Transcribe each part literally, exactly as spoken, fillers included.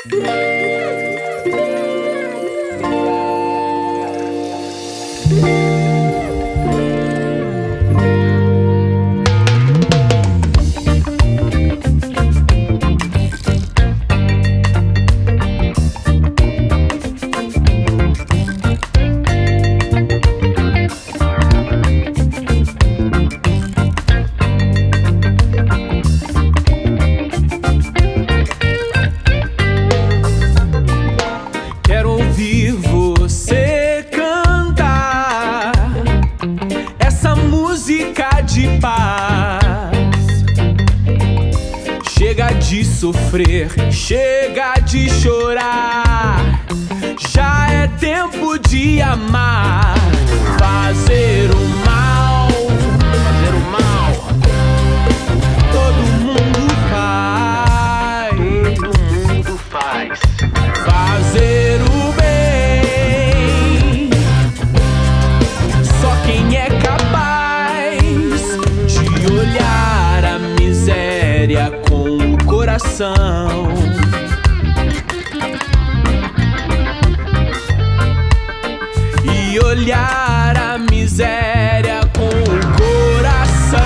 De paz. Chega de sofrer, chega de chorar. Já é tempo de amar. Fazer o mal, fazer o mal, todo mundo faz. Todo mundo faz. Fazer o bem, só quem é capaz. Olhar a miséria com o coração e olhar a miséria com o coração.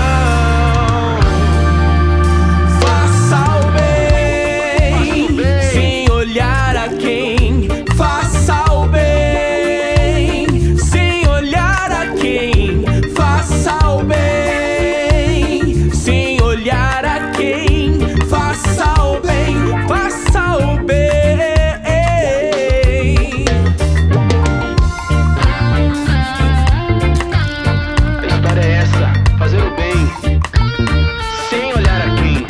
Faça o bem sem olhar a quem. Faça o bem sem olhar a quem. Faça o bem. Faça o bem, faça o bem. A história é essa, fazer o bem, sem olhar a quem.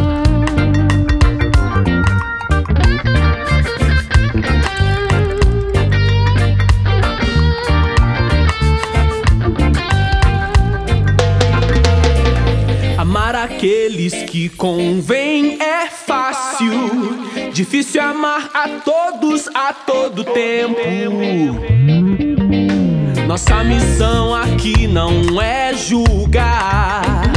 Amar aqueles que convém é fácil, difícil é amar a todos a todo tempo. Nossa missão aqui não é julgar,